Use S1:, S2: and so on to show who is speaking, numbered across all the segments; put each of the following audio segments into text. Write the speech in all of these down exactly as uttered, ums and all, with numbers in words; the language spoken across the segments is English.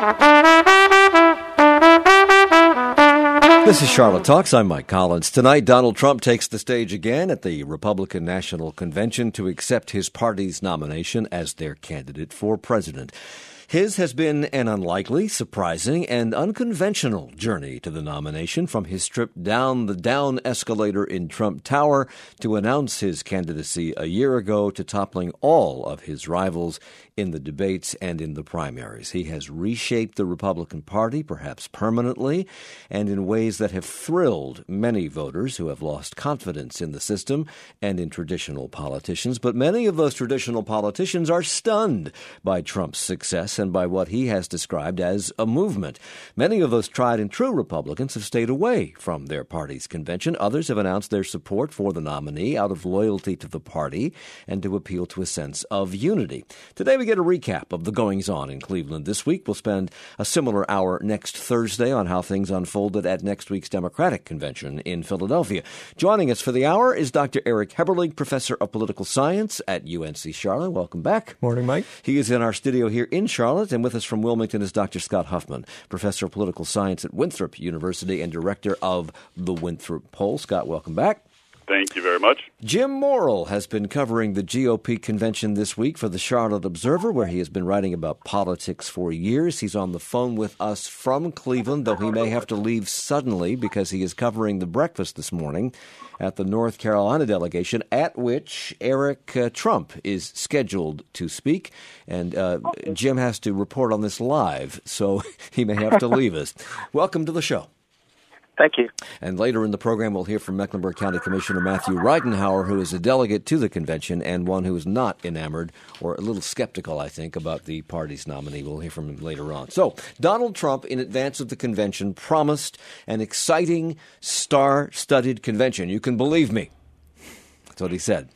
S1: This is Charlotte Talks. I'm Mike Collins. Tonight, Donald Trump takes the stage again at the Republican National Convention to accept his party's nomination as their candidate for president. His has been an unlikely, surprising, and unconventional journey to the nomination, from his trip down the down escalator in Trump Tower to announce his candidacy a year ago to toppling all of his rivals in the debates and in the primaries. He has reshaped the Republican Party, perhaps permanently, and in ways that have thrilled many voters who have lost confidence in the system and in traditional politicians. But many of those traditional politicians are stunned by Trump's success and by what he has described as a movement. Many of those tried and true Republicans have stayed away from their party's convention. Others have announced their support for the nominee out of loyalty to the party and to appeal to a sense of unity. Today we get a recap of the goings-on in Cleveland this week. We'll spend a similar hour next Thursday on how things unfolded at next week's Democratic Convention in Philadelphia. Joining us for the hour is Doctor Eric Heberlig, Professor of Political Science at U N C Charlotte. Welcome back.
S2: Morning, Mike.
S1: He is in our studio here in Charlotte. And with us from Wilmington is Doctor Scott Huffman, Professor of Political Science at Winthrop University and Director of the Winthrop Poll. Scott, welcome back.
S3: Thank you very much.
S1: Jim Morrill has been covering the G O P convention this week for the Charlotte Observer, where he has been writing about politics for years. He's on the phone with us from Cleveland, though he may have to leave suddenly because he is covering the breakfast this morning at the North Carolina delegation, at which Eric uh, Trump is scheduled to speak. And uh, Jim has to report on this live, so he may have to leave us. Welcome to the show.
S4: Thank you.
S1: And later in the program, we'll hear from Mecklenburg County Commissioner Matthew Ridenour, who is a delegate to the convention and one who is not enamored, or a little skeptical, I think, about the party's nominee. We'll hear from him later on. So, Donald Trump, in advance of the convention, promised an exciting, star-studded convention. You can believe me. That's what he said.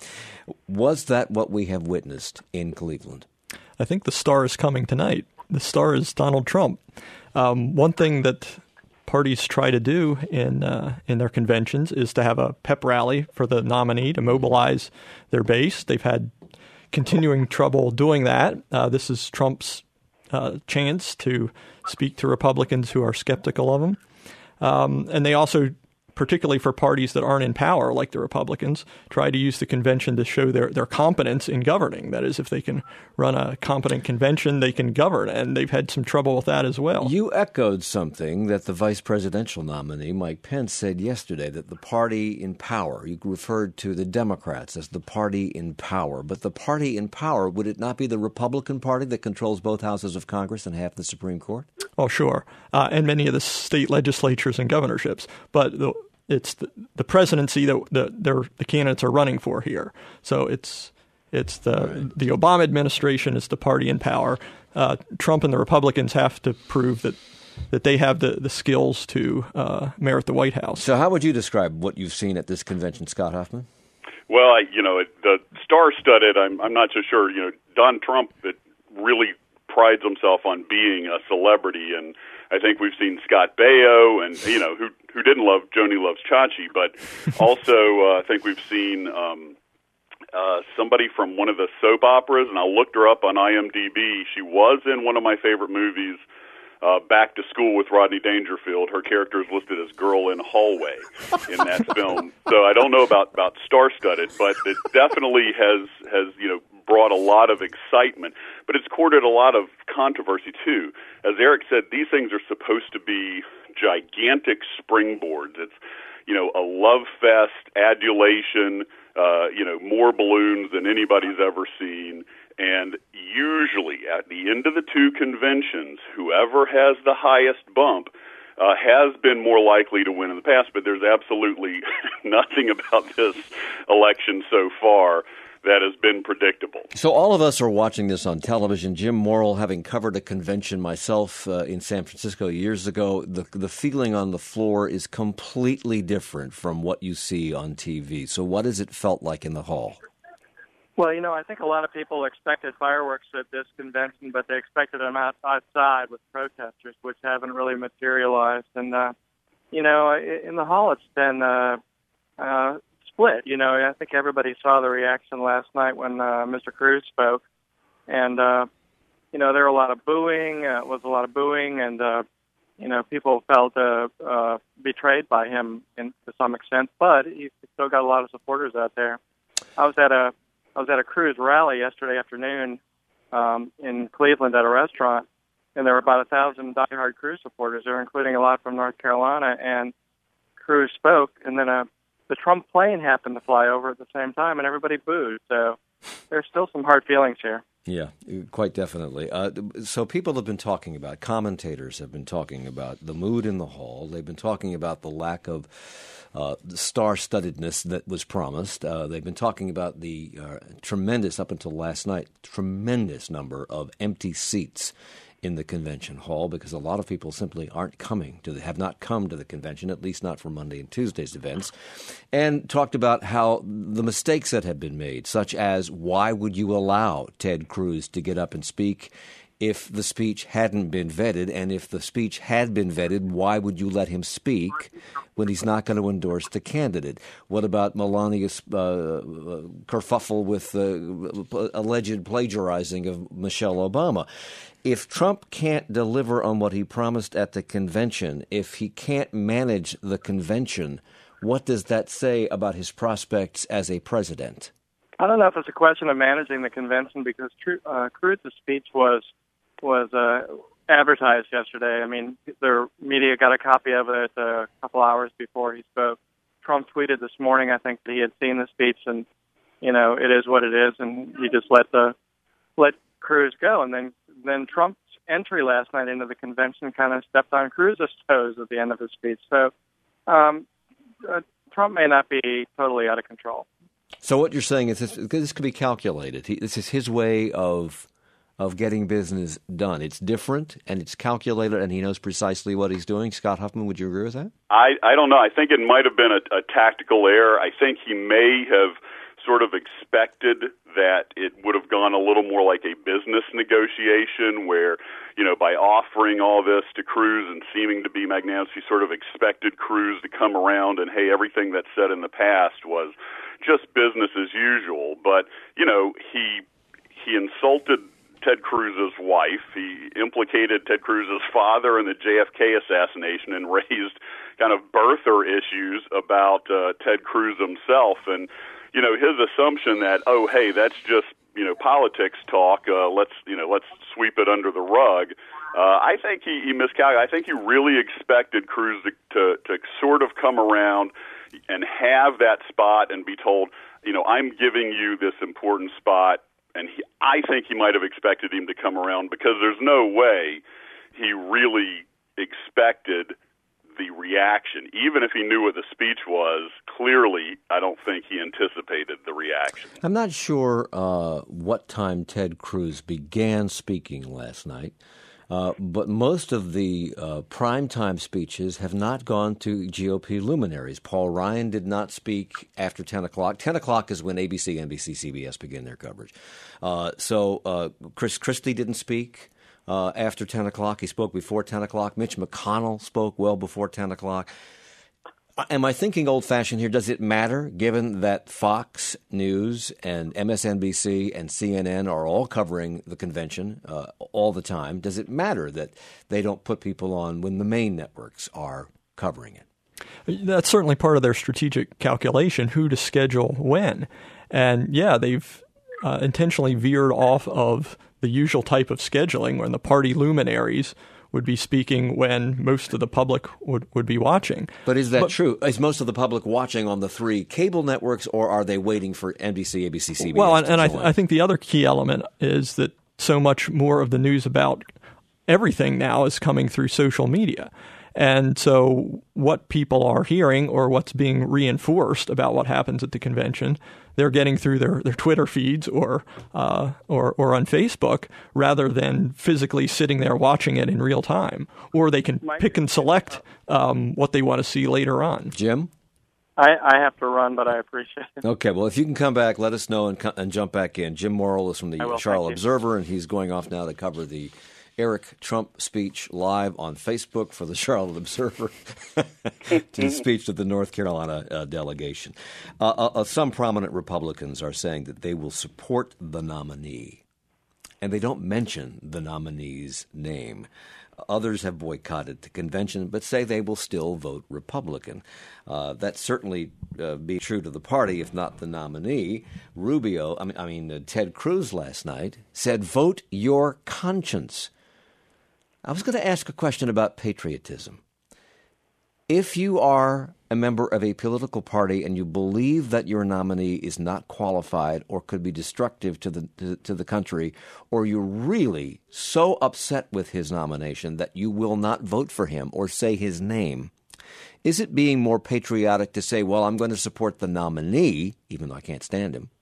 S1: Was that what we have witnessed in Cleveland?
S2: I think the star is coming tonight. The star is Donald Trump. Um, one thing that parties try to do in uh, in their conventions is to have a pep rally for the nominee to mobilize their base. They've had continuing trouble doing that. Uh, this is Trump's uh, chance to speak to Republicans who are skeptical of him. Um, and they also, particularly for parties that aren't in power, like the Republicans, try to use the convention to show their, their competence in governing. That is, if they can run a competent convention, they can govern, and they've had some trouble with that as well.
S1: You echoed something that the vice presidential nominee, Mike Pence, said yesterday, that the party in power, you referred to the Democrats as the party in power, but the party in power, would it not be the Republican Party that controls both houses of Congress and half the Supreme Court?
S2: Oh, sure, uh, and many of the state legislatures and governorships, but the It's the, the presidency that the, they're, the candidates are running for here. So it's it's the right. the Obama administration is the party in power. Uh, Trump and the Republicans have to prove that that they have the, the skills to uh, merit the White House.
S1: So how would you describe what you've seen at this convention, Scott Huffman?
S3: Well, I, you know, it, the star-studded, I'm, I'm not so sure. You know, Don Trump it really prides himself on being a celebrity, and I think we've seen Scott Baio, and you know who who didn't love Joni Loves Chachi, but also uh, I think we've seen um, uh, somebody from one of the soap operas, and I looked her up on I M D B. She was in one of my favorite movies, uh, Back to School with Rodney Dangerfield. Her character is listed as Girl in Hallway in that film. So I don't know about about star-studded, but it definitely has has you know. brought a lot of excitement, but it's courted a lot of controversy too. As Eric said, these things are supposed to be gigantic springboards. It's, you know, a love fest, adulation, uh, you know, more balloons than anybody's ever seen. And usually at the end of the two conventions, whoever has the highest bump Uh, has been more likely to win in the past, but there's absolutely nothing about this election so far that has been predictable.
S1: So all of us are watching this on television. Jim Morrill, having covered a convention myself uh, in San Francisco years ago, the the feeling on the floor is completely different from what you see on T V. So what has it felt like in the hall?
S4: Well, you know, I think a lot of people expected fireworks at this convention, but they expected them out, outside with protesters, which haven't really materialized. And, uh, you know, in the hall it's been uh, uh, split. You know, I think everybody saw the reaction last night when uh, Mister Cruz spoke. And, uh, you know, there were a lot of booing, uh, was a lot of booing, and, uh, you know, people felt uh, uh, betrayed by him in, to some extent, but he's still got a lot of supporters out there. I was at a I was at a Cruz rally yesterday afternoon um, in Cleveland at a restaurant, and there were about a thousand diehard Cruz supporters there, including a lot from North Carolina, and Cruz spoke, and then a, the Trump plane happened to fly over at the same time, and everybody booed. So there's still some hard feelings here.
S1: Yeah, quite definitely. Uh, so people have been talking about, commentators have been talking about the mood in the hall. They've been talking about the lack of uh, star-studdedness that was promised. Uh, they've been talking about the uh, tremendous, up until last night, tremendous number of empty seats in the convention hall, because a lot of people simply aren't coming to the, have not come to the convention, at least not for Monday and Tuesday's events, and talked about how the mistakes that have been made, such as why would you allow Ted Cruz to get up and speak if the speech hadn't been vetted, and if the speech had been vetted, why would you let him speak when he's not going to endorse the candidate? What about Melania's uh, kerfuffle with the uh, alleged plagiarizing of Michelle Obama? If Trump can't deliver on what he promised at the convention, if he can't manage the convention, what does that say about his prospects as a president?
S4: I don't know if it's a question of managing the convention, because uh, Cruz's speech was was uh, advertised yesterday. I mean, the media got a copy of it a couple hours before he spoke. Trump tweeted this morning, I think, that he had seen the speech, and, you know, it is what it is, and you just let the let Cruz go. And then, then Trump's entry last night into the convention kind of stepped on Cruz's toes at the end of his speech. So um, uh, Trump may not be totally out of control.
S1: So what you're saying is this, this could be calculated. He, this is his way of of getting business done. It's different, and it's calculated, and he knows precisely what he's doing. Scott Huffman, would you agree with that?
S3: I, I don't know. I think it might have been a, a tactical error. I think he may have sort of expected that it would have gone a little more like a business negotiation where, you know, by offering all this to Cruz and seeming to be magnanimous, he sort of expected Cruz to come around and, hey, everything that's said in the past was just business as usual. But, you know, he he insulted Ted Cruz's wife. He implicated Ted Cruz's father in the J F K assassination and raised kind of birther issues about uh, Ted Cruz himself. And, you know, his assumption that, oh, hey, that's just, you know, politics talk. Uh, let's, you know, let's sweep it under the rug. Uh, I think he, he miscalculated. I think he really expected Cruz to, to, to sort of come around and have that spot and be told, you know, I'm giving you this important spot. And he, I think he might have expected him to come around, because there's no way he really expected the reaction. Even if he knew what the speech was, clearly I don't think he anticipated the reaction.
S1: I'm not sure uh, what time Ted Cruz began speaking last night, uh, but most of the uh, primetime speeches have not gone to G O P luminaries. Paul Ryan did not speak after ten o'clock. ten o'clock is when A B C, N B C, C B S begin their coverage. Uh, so uh, Chris Christie didn't speak uh, after ten o'clock. He spoke before ten o'clock. Mitch McConnell spoke well before ten o'clock. Am I thinking old-fashioned here? Does it matter, given that Fox News and M S N B C and C N N are all covering the convention uh, all the time? Does it matter that they don't put people on when the main networks are covering it?
S2: That's certainly part of their strategic calculation, who to schedule when. And, yeah, they've uh, intentionally veered off of the usual type of scheduling when the party luminaries would be speaking when most of the public would, would be watching.
S1: But is that but, true? Is most of the public watching on the three cable networks, or are they waiting for N B C, A B C, C B S?
S2: Well, and, and I, th- I think the other key element is that so much more of the news about everything now is coming through social media. And so what people are hearing, or what's being reinforced about what happens at the convention, they're getting through their, their Twitter feeds or, uh, or or on Facebook, rather than physically sitting there watching it in real time. Or they can pick and select um, what they want to see later on.
S1: Jim?
S4: I, I have to run, but I appreciate it.
S1: Okay, well, if you can come back, let us know and, and jump back in. Jim Morrill is from the
S4: will,
S1: Charlotte Observer, and he's going off now to cover the Eric Trump speech live on Facebook for the Charlotte Observer to the speech of the North Carolina uh, delegation. Uh, uh, some prominent Republicans are saying that they will support the nominee. and they don't mention the nominee's name. Others have boycotted the convention, but say they will still vote Republican. Uh, that certainly uh, be true to the party, if not the nominee. Rubio, I mean, I mean uh, Ted Cruz last night said, "Vote your conscience." I was going to ask a question about patriotism. If you are a member of a political party and you believe that your nominee is not qualified or could be destructive to the to, to the country, or you're really so upset with his nomination that you will not vote for him or say his name, is it being more patriotic to say, well, I'm going to support the nominee, even though I can't stand him,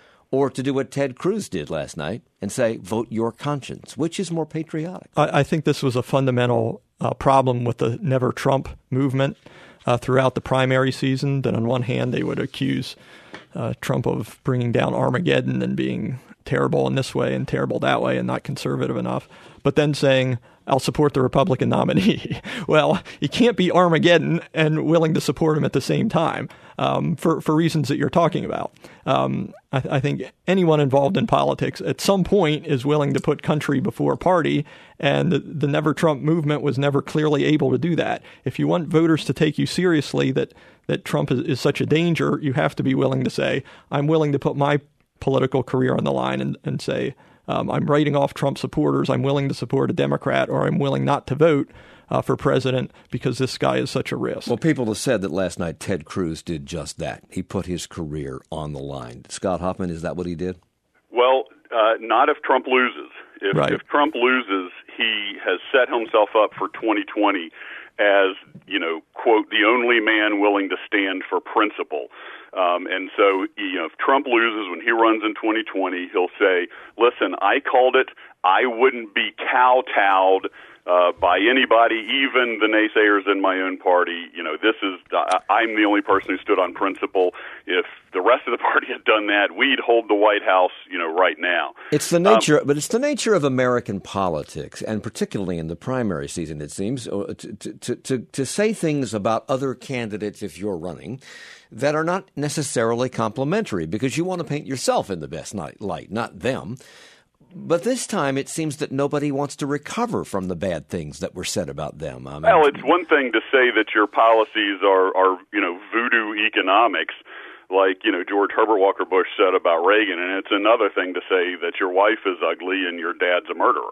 S1: or to do what Ted Cruz did last night and say, vote your conscience? Which is more patriotic?
S2: I, I think this was a fundamental uh, problem with the Never Trump movement uh, throughout the primary season, that on one hand they would accuse uh, Trump of bringing down Armageddon and being terrible in this way and terrible that way and not conservative enough, but then saying, I'll support the Republican nominee. Well, you can't be Armageddon and willing to support him at the same time um, for, for reasons that you're talking about. Um, I, I think anyone involved in politics at some point is willing to put country before party, and the, the Never Trump movement was never clearly able to do that. If you want voters to take you seriously, that, that Trump is, is such a danger, you have to be willing to say, I'm willing to put my political career on the line and, and say, Um, I'm writing off Trump supporters. I'm willing to support a Democrat, or I'm willing not to vote uh, for president because this guy is such a risk.
S1: Well, people have said that last night Ted Cruz did just that. He put his career on the line. Scott Hoffman, is that what he did?
S3: Well, uh, not if Trump loses. If,
S2: right.
S3: if Trump loses, he has set himself up for twenty twenty as, you know, quote, the only man willing to stand for principle. Um, and so, you know, if Trump loses when he runs in twenty twenty, he'll say, listen, I called it. I wouldn't be kowtowed uh, by anybody, even the naysayers in my own party. You know, this is, I'm the only person who stood on principle. If the rest of the party had done that, we'd hold the White House, you know, right now.
S1: It's the nature, um, but it's the nature of American politics, and particularly in the primary season, it seems, to, to, to, to say things about other candidates if you're running that are not necessarily complimentary, because you want to paint yourself in the best light, not them. But this time it seems that nobody wants to recover from the bad things that were said about them. I mean,
S3: well, it's one thing to say that your policies are, are, you know, voodoo economics, like, you know, George Herbert Walker Bush said about Reagan, and it's another thing to say that your wife is ugly and your dad's a murderer.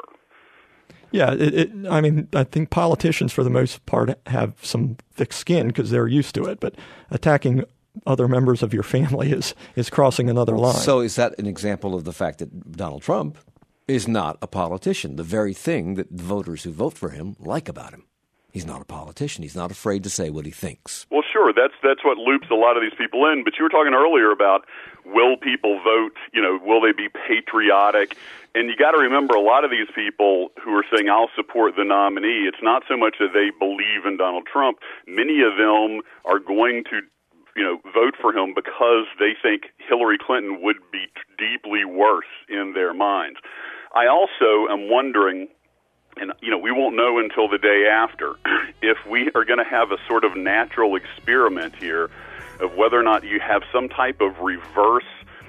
S2: Yeah, it, it, I mean, I think politicians, for the most part, have some thick skin because they're used to it. But attacking other members of your family is, is crossing another line.
S1: So is that an example of the fact that Donald Trump is not a politician, the very thing that voters who vote for him like about him? He's not a politician. He's not afraid to say what he thinks.
S3: Well, sure, that's that's what loops a lot of these people in. But you were talking earlier about, will people vote, you know, will they be patriotic? And you got to remember, a lot of these people who are saying, I'll support the nominee, it's not so much that they believe in Donald Trump. Many of them are going to, you know, vote for him because they think Hillary Clinton would be deeply worse in their minds. I also am wondering, and, you know, we won't know until the day after, if we are going to have a sort of natural experiment here of whether or not you have some type of reverse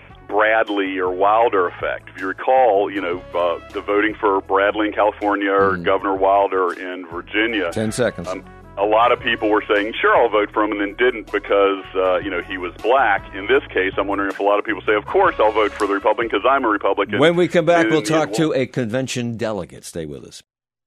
S3: Bradley or Wilder effect. If you recall, you know, uh, the voting for Bradley in California or mm. Governor Wilder in Virginia.
S1: Ten seconds. Um,
S3: a lot of people were saying, sure, I'll vote for him, and then didn't because, uh, you know, he was black. In this case, I'm wondering if a lot of people say, of course I'll vote for the Republican because I'm a Republican.
S1: When we come back, and, we'll talk to a convention delegate. Stay with us.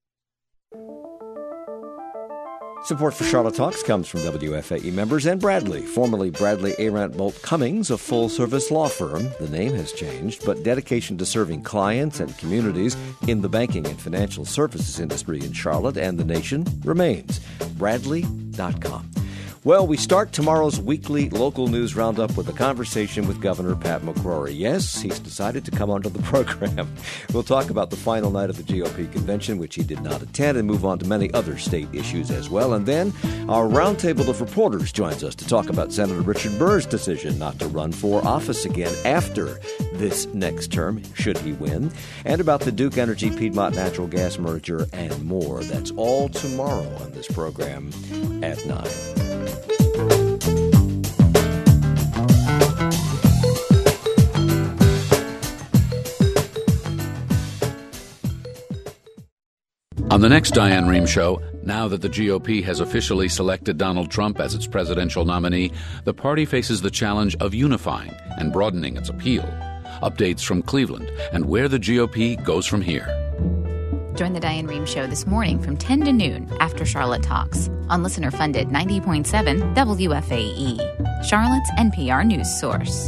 S1: Support for Charlotte Talks comes from W F A E members and Bradley, formerly Bradley Arant Bolt Cummings, a full-service law firm. The name has changed, but dedication to serving clients and communities in the banking and financial services industry in Charlotte and the nation remains. Bradley dot com. Well, we start tomorrow's weekly local news roundup with a conversation with Governor Pat McCrory. Yes, he's decided to come onto the program. We'll talk about the final night of the G O P convention, which he did not attend, and move on to many other state issues as well. And then our roundtable of reporters joins us to talk about Senator Richard Burr's decision not to run for office again after this next term, should he win, and about the Duke Energy Piedmont Natural Gas merger and more. That's all tomorrow on this program at nine.
S5: On the next Diane Rehm Show, now that the G O P has officially selected Donald Trump as its presidential nominee, the party faces the challenge of unifying and broadening its appeal. Updates from Cleveland and where the G O P goes from here.
S6: Join the Diane Rehm Show this morning from ten to noon after Charlotte Talks on listener-funded ninety point seven W F A E, Charlotte's N P R news source.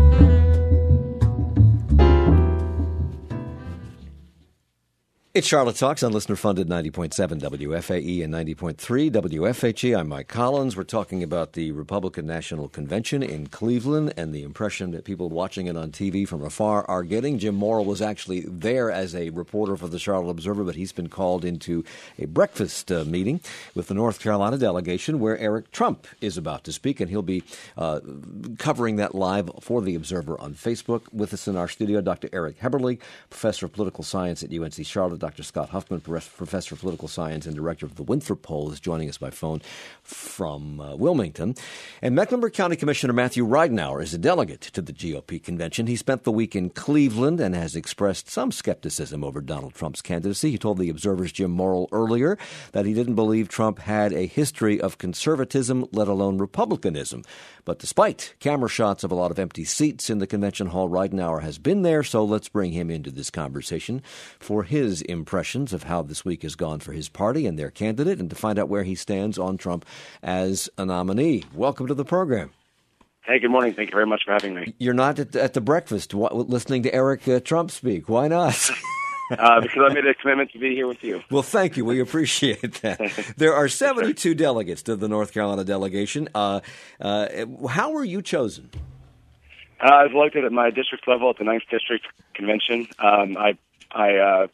S1: It's Charlotte Talks on listener-funded ninety point seven W F A E and ninety point three W F H E. I'm Mike Collins. We're talking about the Republican National Convention in Cleveland and the impression that people watching it on T V from afar are getting. Jim Morrill was actually there as a reporter for the Charlotte Observer, but he's been called into a breakfast uh, meeting with the North Carolina delegation where Eric Trump is about to speak, and he'll be uh, covering that live for the Observer on Facebook. With us in our studio, Doctor Eric Heberle, professor of political science at U N C Charlotte. Doctor Scott Huffman, professor of political science and director of the Winthrop Poll, is joining us by phone from uh, Wilmington. And Mecklenburg County Commissioner Matthew Ridenour is a delegate to the G O P convention. He spent the week in Cleveland and has expressed some skepticism over Donald Trump's candidacy. He told the Observer's Jim Morrill earlier that he didn't believe Trump had a history of conservatism, let alone republicanism. But despite camera shots of a lot of empty seats in the convention hall, Ridenour has been there, so let's bring him into this conversation for his impressions of how this week has gone for his party and their candidate, and to find out where he stands on Trump as a nominee. Welcome to the program.
S7: Hey, good morning. Thank you very much for having me.
S1: You're not at the, at the breakfast what, listening to Eric uh, Trump speak. Why not?
S7: Uh, because I made a commitment to be here with you.
S1: Well, thank you. We appreciate that. There are seventy-two delegates to the North Carolina delegation. Uh, uh, how were you chosen?
S7: Uh, I was elected at my district level at the ninth District Convention. Um, I I, uh,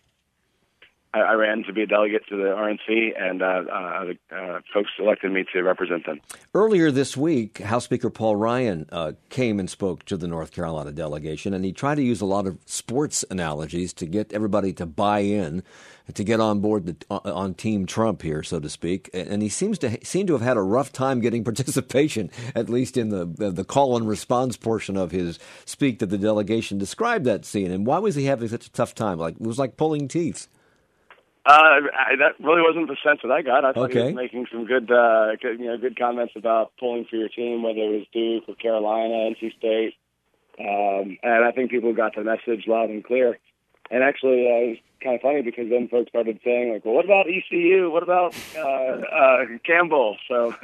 S7: I I ran to be a delegate to the R N C, and uh, uh, uh, folks elected me to represent them. Earlier
S1: this week, House Speaker Paul Ryan uh, came and spoke to the North Carolina delegation, and he tried to use a lot of sports analogies to get everybody to buy in, to get on board the, on Team Trump here, so to speak. And he seems to seem to have had a rough time getting participation, at least in the the, the call and response portion of his speak that the delegation described that scene. And why was he having such a tough time? Like, it was like pulling teeth.
S7: Uh, I, that really wasn't the sense that I got. I thought
S1: okay.
S7: he was making some good, uh, good, you know, good comments about pulling for your team, whether it was Duke or Carolina, N C State, um, and I think people got the message loud and clear. And actually, uh, it was kind of funny because then folks started saying, like, "Well, what about E C U? What about uh, uh, Campbell?" So,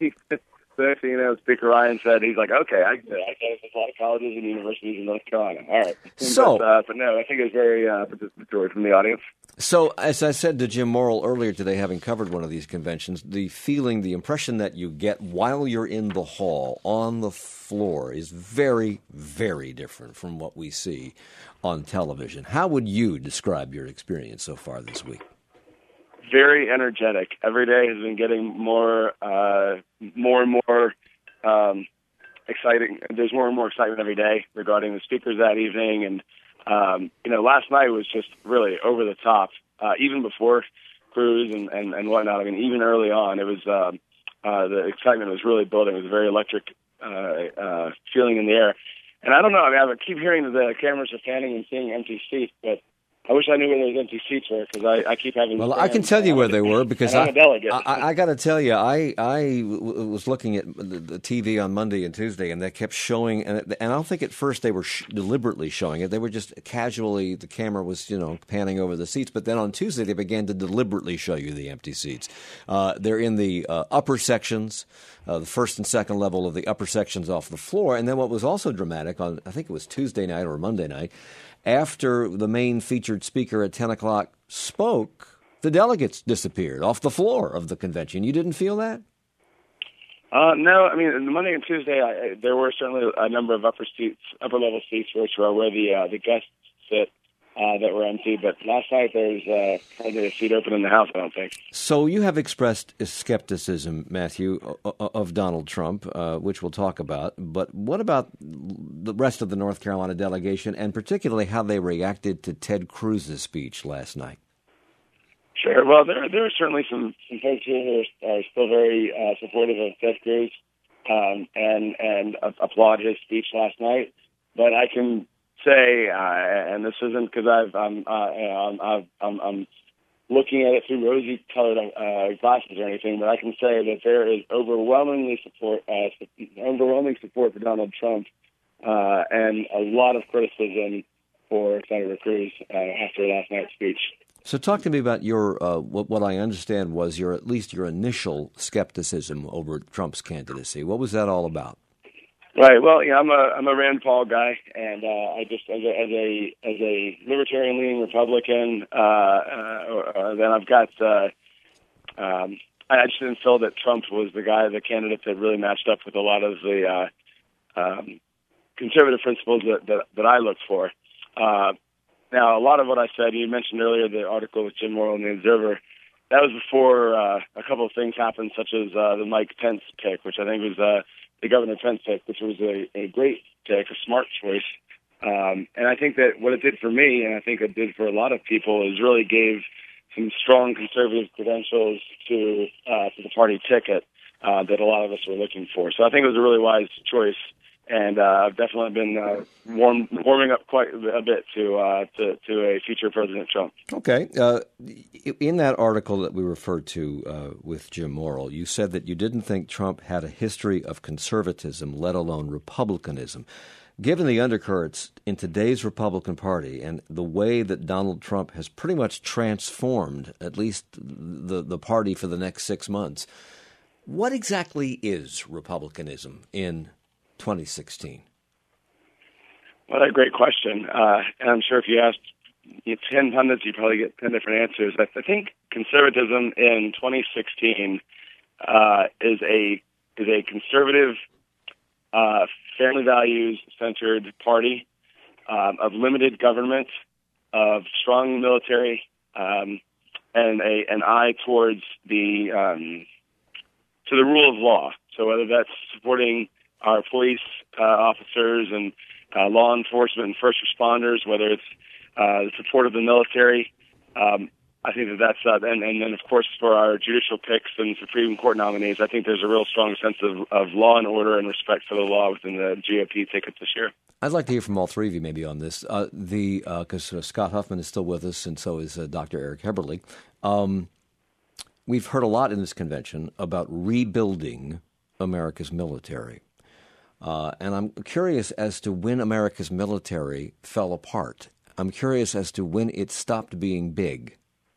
S7: so next thing you know, Speaker Ryan said, "He's like, okay, I get it. I get it. There's a lot of colleges and universities in North Carolina. All right."
S1: So,
S7: but, uh, but no, I think it was very uh, participatory from the audience.
S1: So, as I said to Jim Morrill earlier today, having covered one of these conventions, the feeling, the impression that you get while you're in the hall, on the floor, is very, very different from what we see on television. How would you describe your experience so far this week?
S7: Very energetic. Every day has been getting more, uh, more and more um, exciting. There's more and more excitement every day regarding the speakers that evening, and Um, you know, last night was just really over the top. Uh, even before Cruz and, and, and whatnot, I mean, even early on, it was um, uh, the excitement was really building. It was a very electric uh, uh, feeling in the air. And I don't know, I mean, I keep hearing that the cameras are panning and seeing empty seats, but I wish I knew where those empty seats were, because I, I keep having...
S1: Well, I can tell you where they were, because
S7: I'm a delegate.
S1: I, I, I got to tell you, I I w- was looking at the, the T V on Monday and Tuesday, and they kept showing, and, and I don't think at first they were sh- deliberately showing it. They were just casually, the camera was, you know, panning over the seats, but then on Tuesday they began to deliberately show you the empty seats. Uh, they're in the uh, upper sections, uh, the first and second level of the upper sections off the floor, and then what was also dramatic on, I think it was Tuesday night or Monday night, after the main featured speaker at ten o'clock spoke, the delegates disappeared off the floor of the convention. You didn't feel that?
S7: Uh, no, I mean, the Monday and Tuesday, I, there were certainly a number of upper seats, upper level seats, which are where the uh, the guests sit, uh, that were empty. But last night there was uh, hardly a seat open in the house, I don't think.
S1: So you have expressed skepticism, Matthew, of Donald Trump, uh, which we'll talk about. But what about the rest of the North Carolina delegation, and particularly how they reacted to Ted Cruz's speech last night?
S7: Sure. Well, there there are certainly some, some folks here who are, are still very uh, supportive of Ted Cruz um, and and uh, applaud his speech last night. But I can say, uh, and this isn't because I've I'm uh, I'm, I'm I'm looking at it through rosy-colored uh, glasses or anything, but I can say that there is overwhelmingly support, uh, overwhelming support for Donald Trump, uh, and a lot of criticism for Senator Cruz uh, after last night's speech.
S1: So, talk to me about your uh, what, what I understand was your at least your initial skepticism over Trump's candidacy. What was that all about?
S7: Right. Well, yeah, I'm a I'm a Rand Paul guy, and uh, I just as a as a as a libertarian-leaning Republican, uh, uh, uh, then I've got. Uh, um, I just didn't feel that Trump was the guy, the candidate that really matched up with a lot of the uh, um, conservative principles that, that that I look for. Uh, now, a lot of what I said, you mentioned earlier the article with Jim Morrill in the Observer. That was before uh, a couple of things happened, such as uh, the Mike Pence pick, which I think was. Uh, the Governor Pence pick, which was a, a great pick, a smart choice. Um, and I think that what it did for me, and I think it did for a lot of people, is really gave some strong conservative credentials to uh, to the party ticket uh, that a lot of us were looking for. So I think it was a really wise choice, and uh, I've definitely been uh, warm, warming up quite a bit to, uh, to to a future President Trump.
S1: Okay. Uh, in that article that we referred to uh, with Jim Morrill, you said that you didn't think Trump had a history of conservatism, let alone republicanism. Given the undercurrents in today's Republican Party and the way that Donald Trump has pretty much transformed at least the, the party for the next six months, what exactly is republicanism in twenty sixteen?
S7: What a great question. Uh, and I'm sure if you asked you know, ten pundits, you probably get ten different answers. I, I think conservatism in twenty sixteen uh, is a is a conservative, uh, family values-centered party um, of limited government, of strong military, um, and a an eye towards the um, to the rule of law. So whether that's supporting our police uh, officers and uh, law enforcement and first responders, whether it's uh, the support of the military, um, I think that that's, uh, and, and then of course for our judicial picks and Supreme Court nominees, I think there's a real strong sense of, of law and order and respect for the law within the G O P ticket this year.
S1: I'd like to hear from all three of you maybe on this. Uh, the because uh, uh, Scott Huffman is still with us, and so is uh, Doctor Eric Heberle. Um, we've heard a lot in this convention about rebuilding America's military. Uh, and I'm curious as to when America's military fell apart. I'm curious as to when it stopped being big.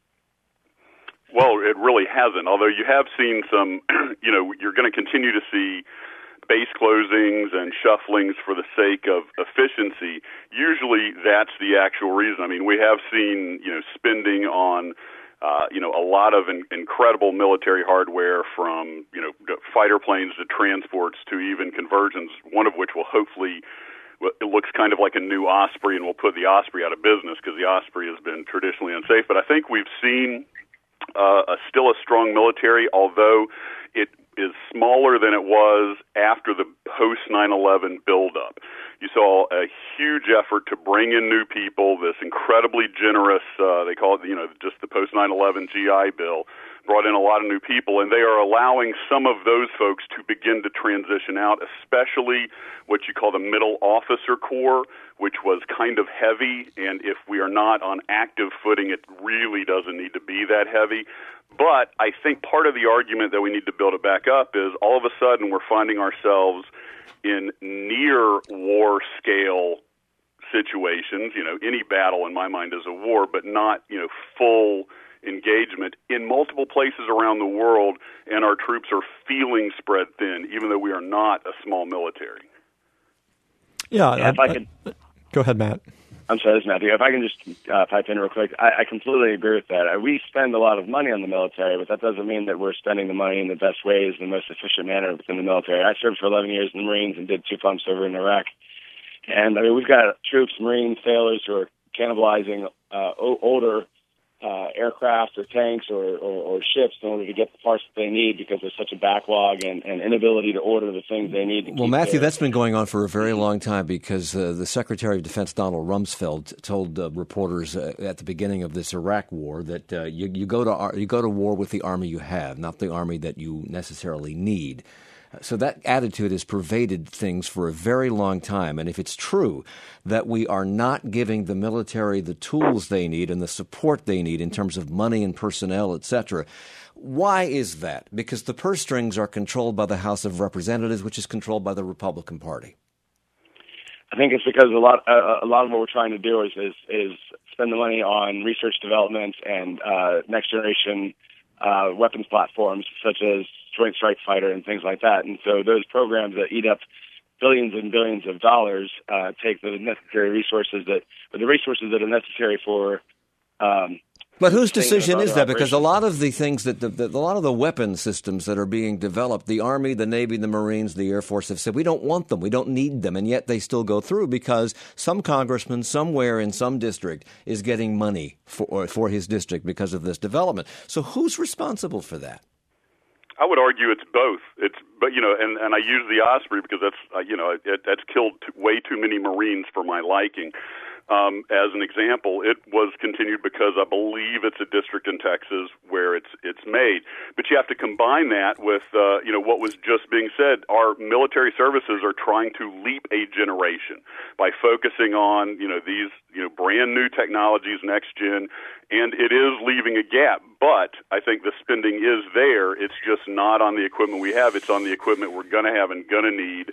S3: Well, it really hasn't, although you have seen some, you know, you're going to continue to see base closings and shufflings for the sake of efficiency. Usually that's the actual reason. I mean, we have seen, you know, spending on Uh, you know, a lot of in, incredible military hardware, from, you know, fighter planes to transports to even conversions, one of which will hopefully, it looks kind of like a new Osprey, and will put the Osprey out of business because the Osprey has been traditionally unsafe. But I think we've seen uh, a, still a strong military, although it is smaller than it was after the post nine eleven buildup. You saw a huge effort to bring in new people, this incredibly generous, uh, they call it, you know, just the post nine eleven G I Bill, brought in a lot of new people, and they are allowing some of those folks to begin to transition out, especially what you call the middle officer corps, which was kind of heavy, and if we are not on active footing, it really doesn't need to be that heavy. But I think part of the argument that we need to build it back up is all of a sudden we're finding ourselves in near war scale situations. You know, any battle in my mind is a war, but not, you know, full engagement in multiple places around the world, and our troops are feeling spread thin, even though we are not a small military.
S2: Yeah,
S7: yeah if I, I could
S2: go ahead, Matt.
S7: I'm sorry, this is Matthew. If I can just uh, pipe in real quick, I, I completely agree with that. Uh, we spend a lot of money on the military, but that doesn't mean that we're spending the money in the best ways, the most efficient manner within the military. I served for eleven years in the Marines and did two pumps over in Iraq. And, I mean, we've got troops, Marines, sailors who are cannibalizing uh, o- older uh, aircraft or tanks or, or, or ships in order to get the parts that they need because there's such a backlog and, and inability to order the things they need to
S1: Well,
S7: keep
S1: Matthew,
S7: their...
S1: that's been going on for a very long time because uh, the Secretary of Defense, Donald Rumsfeld, told uh, reporters uh, at the beginning of this Iraq war that uh, you, you, go to, you go to war with the army you have, not the army that you necessarily need. So that attitude has pervaded things for a very long time. And if it's true that we are not giving the military the tools they need and the support they need in terms of money and personnel, et cetera, why is that? Because the purse strings are controlled by the House of Representatives, which is controlled by the Republican Party.
S7: I think it's because a lot uh, a lot of what we're trying to do is is, is spend the money on research development and uh, next generation uh, weapons platforms such as Joint Strike Fighter and things like that. And so those programs that eat up billions and billions of dollars uh, take the necessary resources that, or the resources that are necessary for. Um,
S1: But whose decision is that? Because a
S7: operations.
S1: lot of the things that, the, the, a lot of the weapon systems that are being developed, the Army, the Navy, the Marines, the Air Force have said, we don't want them, we don't need them, and yet they still go through because some congressman somewhere in some district is getting money for, for his district because of this development. So who's responsible for that?
S3: I would argue it's both. It's, but you know, and, and I use the Osprey because that's uh, you know it, that's killed t- way too many Marines for my liking. Um, as an example, it was continued because I believe it's a district in Texas where it's it's made. But you have to combine that with uh, you know what was just being said. Our military services are trying to leap a generation by focusing on you know these you know brand new technologies, next gen, and it is leaving a gap. But I think the spending is there. It's just not on the equipment we have. It's on the equipment we're going to have and going to need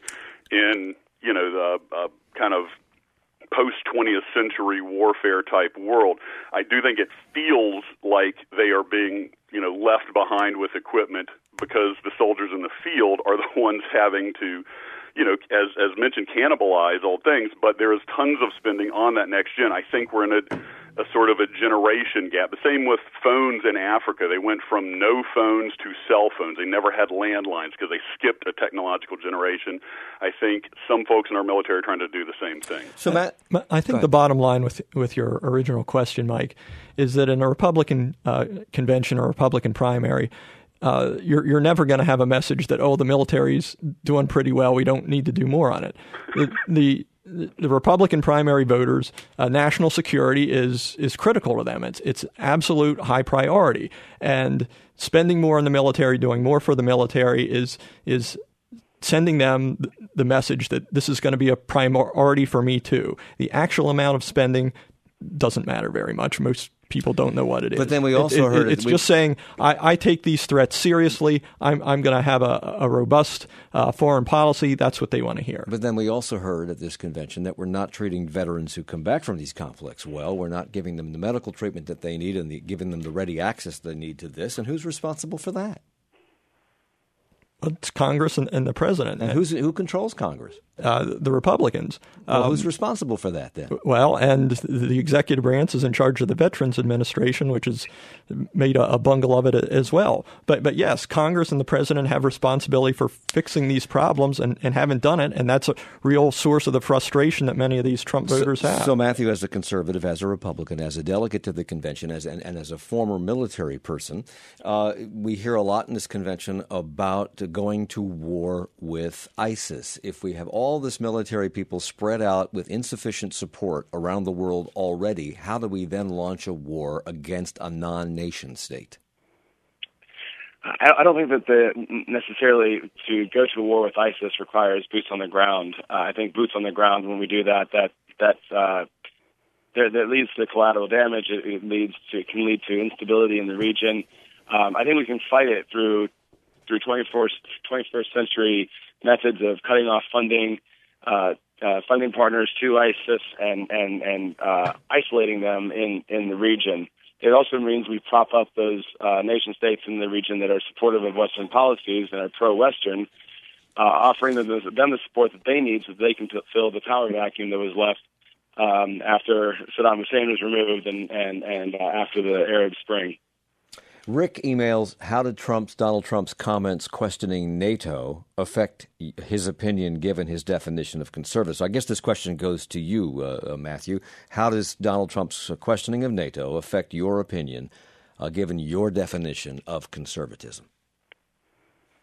S3: in you know the uh, kind of post-twentieth century warfare type world. I do think it feels like they are being, you know, left behind with equipment because the soldiers in the field are the ones having to, you know, as as mentioned, cannibalize old things. But there is tons of spending on that next gen. I think we're in a, a sort of a generation gap. The same with phones in Africa. They went from no phones to cell phones. They never had landlines because they skipped a technological generation. I think some folks in our military are trying to do the same thing.
S1: So, Matt,
S2: I think the bottom line with with your original question, Mike, is that in a Republican uh, convention or Republican primary, uh, you're you're never going to have a message that, oh, the military's doing pretty well, we don't need to do more on it. The, the The Republican primary voters, uh, national security is is critical to them. It's it's absolute high priority, and spending more on the military, doing more for the military, is is sending them the message that this is going to be a priority for me too. The actual amount of spending doesn't matter very much. Most people don't know what it is.
S1: But then we also
S2: it, it,
S1: heard
S2: it's
S1: it,
S2: just saying I, I take these threats seriously. I'm I'm going to have a, a robust uh, foreign policy. That's what they want to hear.
S1: But then we also heard at this convention that we're not treating veterans who come back from these conflicts well. We're not giving them the medical treatment that they need and the, giving them the ready access they need to this. And who's responsible for that?
S2: It's Congress and, and the president.
S1: And who's, who controls Congress?
S2: Uh, the Republicans.
S1: Well,
S2: um,
S1: who's responsible for that then?
S2: Well, and the executive branch is in charge of the Veterans Administration, which has made a, a bungle of it as well. But but yes, Congress and the president have responsibility for fixing these problems and, and haven't done it. And that's a real source of the frustration that many of these Trump voters
S1: so,
S2: have.
S1: So, Matthew, as a conservative, as a Republican, as a delegate to the convention, as and, and as a former military person, uh, we hear a lot in this convention about going to war with ISIS. If we have all this military people spread out with insufficient support around the world already, how do we then launch a war against a non-nation state?
S7: I don't think that the necessarily to go to war with ISIS requires boots on the ground. Uh, I think boots on the ground, when we do that, that that uh, that, that leads to collateral damage. It, it leads to it can lead to instability in the region. Um, I think we can fight it through through twenty-first, twenty-first century methods of cutting off funding, uh, uh, funding partners to ISIS, and and and uh, isolating them in, in the region. It also means we prop up those uh, nation states in the region that are supportive of Western policies and are pro-Western, uh, offering them the, them the support that they need so that they can t- fill the power vacuum that was left um, after Saddam Hussein was removed and and and uh, after the Arab Spring.
S1: Rick emails, how did Trump's Donald Trump's comments questioning NATO affect his opinion given his definition of conservative? So I guess this question goes to you, uh, Matthew. How does Donald Trump's questioning of NATO affect your opinion uh, given your definition of conservatism?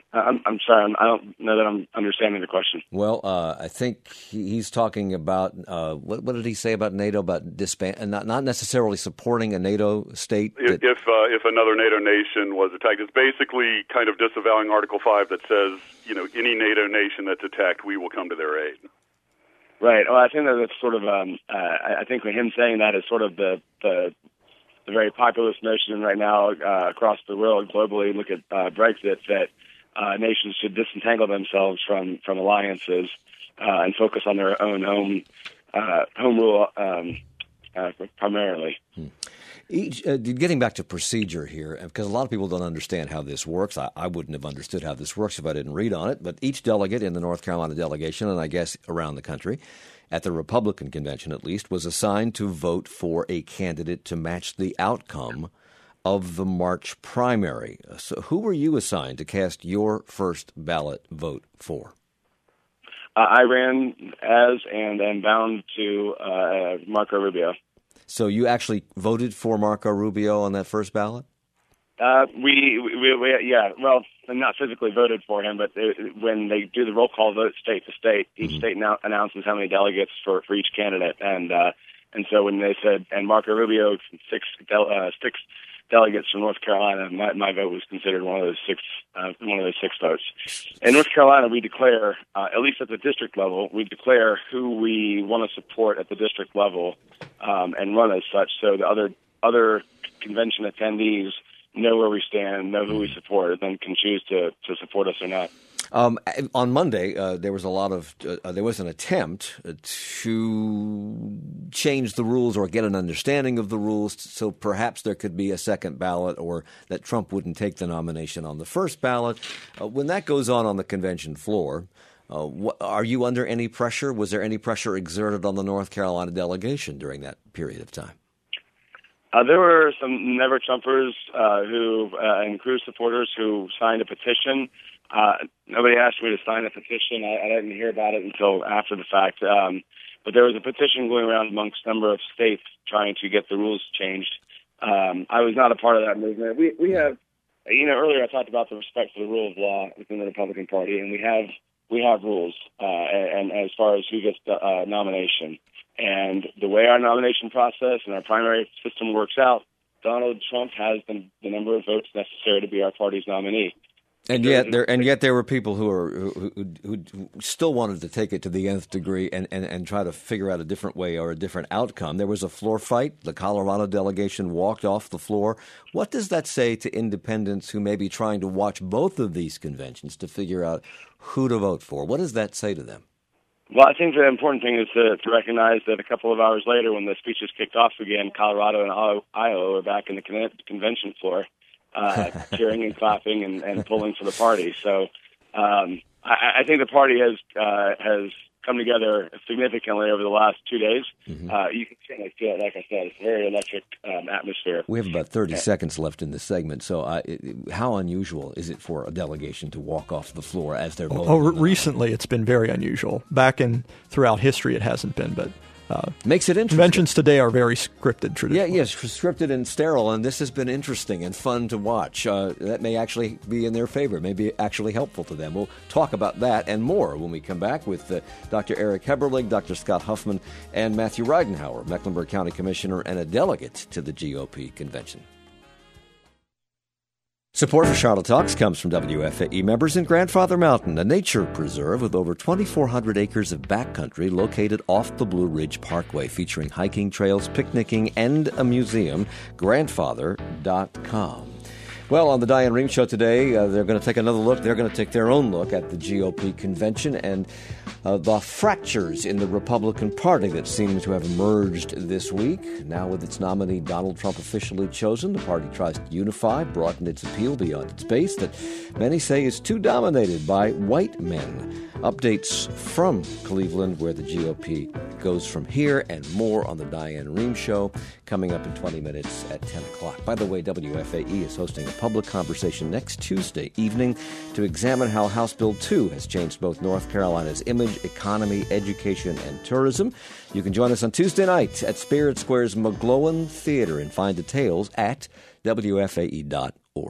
S7: I'm, I'm sorry, I don't know that I'm understanding the question.
S1: Well, uh, I think he's talking about, uh, what, what did he say about NATO, about disband, not, not necessarily supporting a NATO state?
S3: If
S1: That,
S3: if, uh, if another NATO nation was attacked, it's basically kind of disavowing Article five that says, you know, any NATO nation that's attacked, we will come to their aid.
S7: Right. Well, I think that that's sort of, um, uh, I think him saying that is sort of the, the, the very populist notion right now uh, across the world globally. Look at uh, Brexit, that Uh, nations should disentangle themselves from, from alliances uh, and focus on their own home uh, home rule um, uh, primarily.
S1: Hmm. Each, uh, getting back to procedure here, because a lot of people don't understand how this works. I, I wouldn't have understood how this works if I didn't read on it. But each delegate in the North Carolina delegation, and I guess around the country, at the Republican convention at least, was assigned to vote for a candidate to match the outcome of the March primary. So who were you assigned to cast your first ballot vote for?
S7: Uh, I ran as and am bound to uh, Marco Rubio.
S1: So you actually voted for Marco Rubio on that first ballot?
S7: Uh, we, we, we, yeah, well, not physically voted for him, but it, when they do the roll call vote state to state, each mm-hmm. state now announces how many delegates for, for each candidate. And uh, and so when they said, and Marco Rubio, six, uh, six delegates from North Carolina, my, my vote was considered one of those six, uh, one of those six votes. In North Carolina, we declare, uh, at least at the district level, we declare who we want to support at the district level um, and run as such. So the other other convention attendees know where we stand, know who we support, and then can choose to, to support us or not.
S1: Um, on Monday, uh, there was a lot of uh, there was an attempt to change the rules or get an understanding of the rules, so perhaps there could be a second ballot, or that Trump wouldn't take the nomination on the first ballot. Uh, when that goes on on the convention floor, uh, what, are you under any pressure? Was there any pressure exerted on the North Carolina delegation during that period of time?
S7: Uh, there were some Never Trumpers uh, who uh, and Cruz supporters who signed a petition. Uh, nobody asked me to sign a petition. I, I didn't hear about it until after the fact. Um, but there was a petition going around amongst a number of states trying to get the rules changed. Um, I was not a part of that movement. We we have, you know, earlier I talked about the respect for the rule of law within the Republican Party, and we have we have rules. Uh, and, and as far as who gets the uh, nomination, and the way our nomination process and our primary system works out, Donald Trump has the, the number of votes necessary to be our party's nominee.
S1: And yet, there and yet there were people who are who, who, who still wanted to take it to the nth degree and, and, and try to figure out a different way or a different outcome. There was a floor fight. The Colorado delegation walked off the floor. What does that say to independents who may be trying to watch both of these conventions to figure out who to vote for? What does that say to them?
S7: Well, I think the important thing is to, to recognize that a couple of hours later, when the speeches kicked off again, Colorado and Iowa are back in the con- convention floor. Uh, cheering and clapping and, and pulling for the party. So um, I, I think the party has uh, has come together significantly over the last two days. Mm-hmm. Uh, you can certainly feel it. Like I said, it's a very electric um, atmosphere.
S1: We have about thirty yeah. seconds left in this segment. So uh, it, how unusual is it for a delegation to walk off the floor as they're voting?
S2: Oh, recently it's been very unusual. Back in throughout history it hasn't been, but Uh,
S1: Makes it interesting.
S2: Conventions today are very scripted, traditionally.
S1: Yeah, yes, scripted and sterile, and this has been interesting and fun to watch. Uh, that may actually be in their favor, may be actually helpful to them. We'll talk about that and more when we come back with uh, Doctor Eric Heberlig, Doctor Scott Huffman, and Matthew Reidenhauer, Mecklenburg County Commissioner and a delegate to the G O P convention. Support for Charlotte Talks comes from W F A E members in Grandfather Mountain, a nature preserve with over twenty-four hundred acres of backcountry located off the Blue Ridge Parkway, featuring hiking trails, picnicking, and a museum. grandfather dot com. Well, on the Diane Rehm Show today, uh, they're going to take another look. They're going to take their own look at the G O P convention and uh, the fractures in the Republican Party that seem to have emerged this week. Now with its nominee Donald Trump officially chosen, the party tries to unify, broaden its appeal beyond its base that many say is too dominated by white men. Updates from Cleveland, where the G O P goes from here, and more on the Diane Rehm Show coming up in twenty minutes at ten o'clock. By the way, W F A E is hosting a public conversation next Tuesday evening to examine how House Bill two has changed both North Carolina's image, economy, education, and tourism. You can join us on Tuesday night at Spirit Square's McGlowan Theater and find details at W F A E dot org.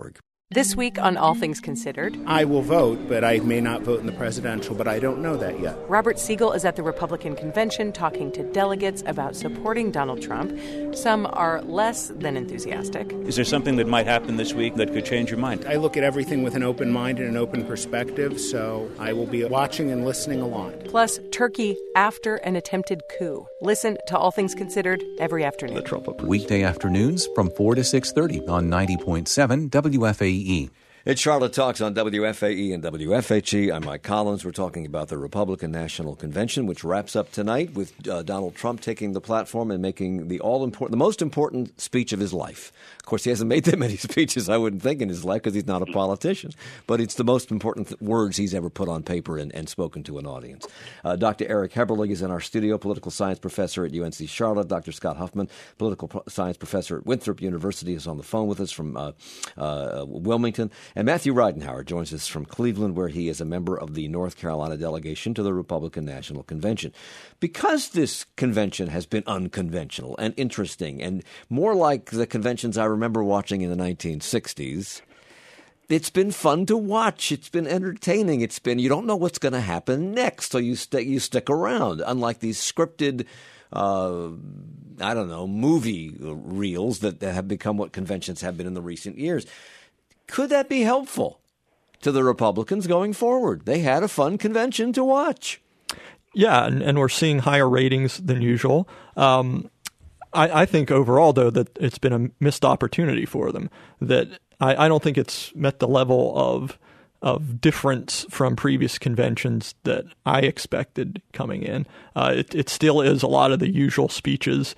S8: This week on All Things Considered,
S9: I will vote, but I may not vote in the presidential, but I don't know that yet.
S8: Robert Siegel is at the Republican convention talking to delegates about supporting Donald Trump. Some are less than enthusiastic.
S10: Is there something that might happen this week that could change your mind?
S9: I look at everything with an open mind and an open perspective, so I will be watching and listening a lot.
S8: Plus, Turkey after an attempted coup. Listen to All Things Considered every afternoon.
S2: The Trump approval.
S11: Weekday afternoons from four to six thirty on ninety point seven W F A E.
S1: It's Charlotte Talks on W F A E and W F H E. I'm Mike Collins. We're talking about the Republican National Convention, which wraps up tonight with uh, Donald Trump taking the platform and making the all important, the most important speech of his life. Of course, he hasn't made that many speeches, I wouldn't think, in his life because he's not a politician. But it's the most important th- words he's ever put on paper and, and spoken to an audience. Uh, Doctor Eric Heberlig is in our studio, political science professor at U N C Charlotte. Doctor Scott Huffman, political pro- science professor at Winthrop University, is on the phone with us from uh, uh, Wilmington. And Matthew Ridenhour joins us from Cleveland, where he is a member of the North Carolina delegation to the Republican National Convention. Because this convention has been unconventional and interesting and more like the conventions I remember watching in the nineteen sixties, it's been fun to watch. It's been entertaining. It's been, you don't know what's going to happen next, so you, st- you stick around, unlike these scripted Uh, I don't know, movie reels that, that have become what conventions have been in the recent years. Could that be helpful to the Republicans going forward? They had a fun convention to watch.
S2: Yeah, and, and we're seeing higher ratings than usual. Um, I, I think overall, though, that it's been a missed opportunity for them. That I, I don't think it's met the level of of difference from previous conventions that I expected coming in. Uh, it, it still is a lot of the usual speeches,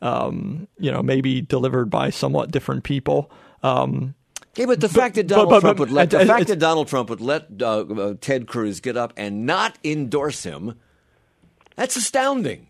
S2: um, you know, maybe delivered by somewhat different people. Um,
S1: Yeah, but the
S2: but,
S1: fact that Donald
S2: but, but,
S1: Trump would let the
S2: uh,
S1: fact that Donald Trump would let uh, uh, Ted Cruz get up and not endorse him, that's astounding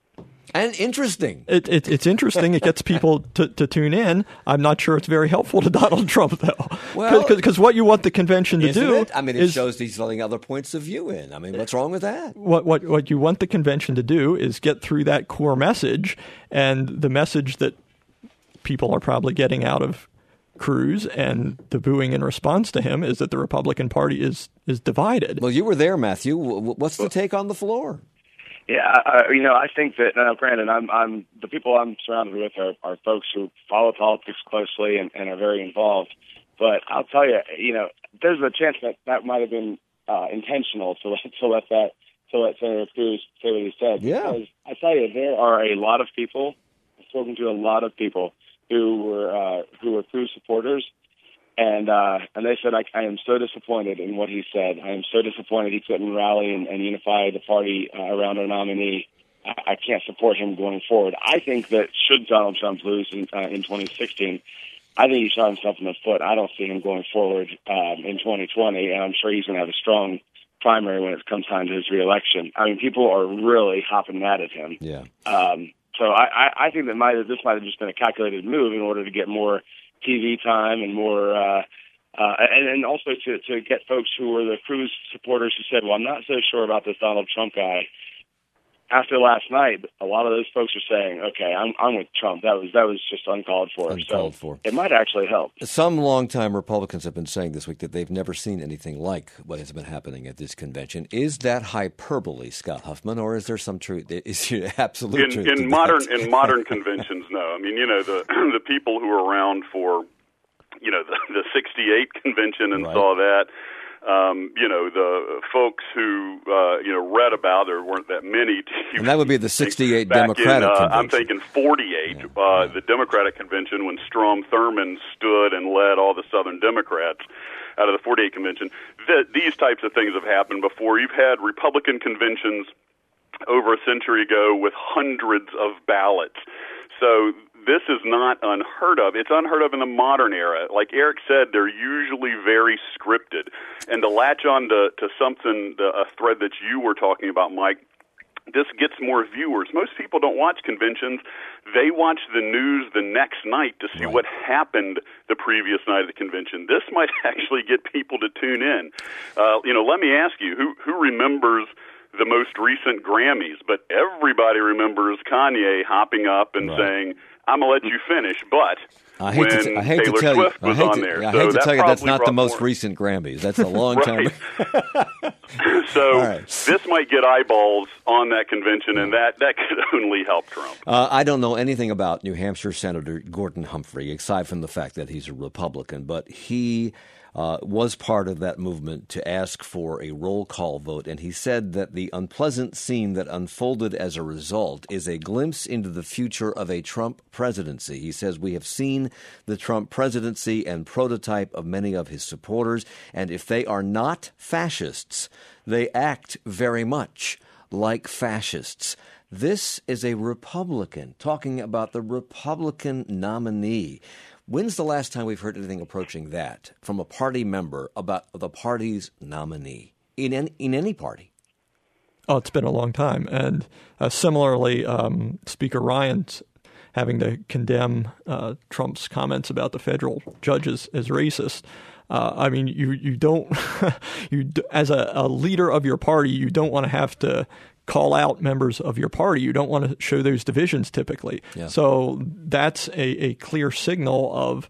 S1: and interesting.
S2: It, it, it's interesting. It gets people to, to tune in. I'm not sure it's very helpful to Donald Trump, though.
S1: Well,
S2: because what you want the convention to
S1: isn't
S2: do,
S1: it? I mean, it
S2: is,
S1: shows he's letting other points of view in. I mean, what's wrong with that?
S2: What what what you want the convention to do is get through that core message, and the message that people are probably getting out of Cruz and the booing in response to him is that the Republican Party is is divided.
S1: Well, you were there, Matthew. What's the take on the floor?
S7: Yeah, uh, you know, I think that now, granted, I'm, I'm the people I'm surrounded with are, are folks who follow politics closely and, and are very involved. But I'll tell you, you know, there's a chance that that might have been uh, intentional to let to let that to let Senator Cruz say what he said.
S1: Yeah,
S7: because I tell you, there are a lot of people. I've spoken to a lot of people who were uh, who were Cruz supporters. And uh, and they said, I, I am so disappointed in what he said. I am so disappointed he couldn't rally and, and unify the party uh, around a nominee. I, I can't support him going forward. I think that should Donald Trump lose in, uh, in twenty sixteen, I think he shot himself in the foot. I don't see him going forward um, in twenty twenty, and I'm sure he's going to have a strong primary when it comes time to his reelection. I mean, people are really hopping mad at him.
S1: Yeah.
S7: Um, so I, I, I think that might have, this might have just been a calculated move in order to get more T V time and more, uh, uh, and, and also to, to get folks who were the Cruz supporters who said, well, I'm not so sure about this Donald Trump guy. After last night, a lot of those folks are saying, okay, I'm, I'm with Trump. That was that was just uncalled for.
S1: Uncalled
S7: so
S1: for.
S7: It might actually help.
S1: Some longtime Republicans have been saying this week that they've never seen anything like what has been happening at this convention. Is that hyperbole, Scott Huffman, or is there some truth? Is there absolute
S3: in,
S1: truth
S3: in
S1: to
S3: modern
S1: that?
S3: in modern conventions? No, I mean, you know, the the people who were around for, you know, the, the sixty-eight convention and
S1: right.
S3: saw that. Um, you know, the folks who, uh, you know, read about, there weren't that many.
S1: And that would be the sixty-eight
S3: Back
S1: Democratic
S3: in, uh,
S1: convention.
S3: I'm thinking forty-eight,
S1: yeah.
S3: uh,
S1: yeah.
S3: the Democratic convention when Strom Thurmond stood and led all the Southern Democrats out of the forty-eight convention. Th- these types of things have happened before. You've had Republican conventions over a century ago with hundreds of ballots. So this is not unheard of. It's unheard of in the modern era. Like Eric said, they're usually very scripted. And to latch on to, to something, a thread that you were talking about, Mike, this gets more viewers. Most people don't watch conventions. They watch the news the next night to see right. what happened the previous night of the convention. This might actually get people to tune in. Uh, you know, let me ask you, who, who remembers the most recent Grammys? But everybody remembers Kanye hopping up and right. saying, I'm gonna let you finish, but
S1: I hate
S3: when
S1: to, t- I hate
S3: Taylor
S1: to tell
S3: Swift
S1: you,
S3: was
S1: I hate
S3: on
S1: to,
S3: there,
S1: I
S3: so
S1: hate to
S3: that
S1: tell you that's
S3: probably
S1: not the
S3: brought
S1: most
S3: more.
S1: recent Grammys. That's a long time.
S3: So
S1: right.
S3: this might get eyeballs on that convention, and that, that could only help Trump.
S1: Uh, I don't know anything about New Hampshire Senator Gordon Humphrey, aside from the fact that he's a Republican, but he uh, was part of that movement to ask for a roll call vote, and he said that the unpleasant scene that unfolded as a result is a glimpse into the future of a Trump presidency. He says, we have seen the Trump presidency and prototype of many of his supporters, and if they are not fascists, they act very much like fascists. This is a Republican talking about the Republican nominee. When's the last time we've heard anything approaching that from a party member about the party's nominee in any, in any party?
S2: Oh, it's been a long time. And uh, similarly, um, Speaker Ryan's having to condemn uh, Trump's comments about the federal judges as racist. Uh, I mean, you you don't you as a, a leader of your party, you don't want to have to call out members of your party. You don't want to show those divisions typically. Yeah. So that's a, a clear signal of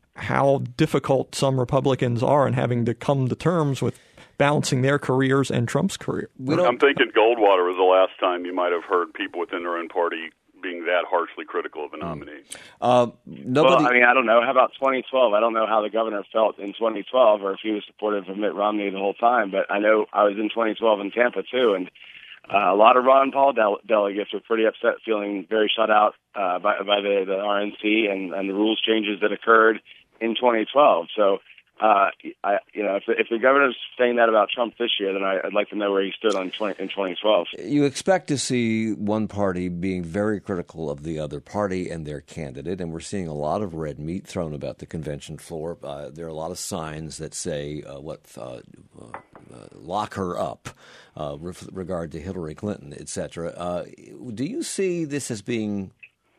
S2: how difficult some Republicans are in having to come to terms with balancing their careers and Trump's career.
S3: I'm thinking Goldwater was the last time you might have heard people within their own party being that harshly critical of a nominee.
S1: Uh, nobody...
S7: Well, I mean, I don't know. How about twenty twelve? I don't know how the governor felt in twenty twelve or if he was supportive of Mitt Romney the whole time, but I know I was in twenty twelve in Tampa, too, and Uh, a lot of Ron Paul del- delegates were pretty upset, feeling very shut out uh, by, by the, the R N C and, and the rules changes that occurred in twenty twelve. So, uh, I, you know, if the, if the governor's saying that about Trump this year, then I, I'd like to know where he stood on twenty, in twenty twelve.
S1: You expect to see one party being very critical of the other party and their candidate, and we're seeing a lot of red meat thrown about the convention floor. Uh, there are a lot of signs that say uh, what uh, uh, lock her up. Uh, with regard to Hillary Clinton, et cetera. Uh, do you see this as being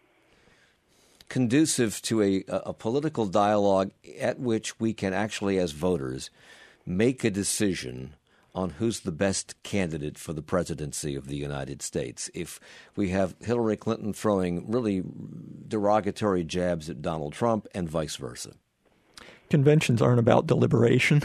S1: conducive to a, a political dialogue at which we can actually, as voters, make a decision on who's the best candidate for the presidency of the United States? If we have Hillary Clinton throwing really derogatory jabs at Donald Trump and vice versa.
S2: Conventions aren't about deliberation.